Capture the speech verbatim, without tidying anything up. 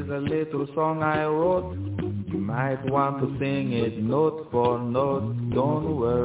Here's a little song I wrote. You might want to sing it note for note. Don't worry.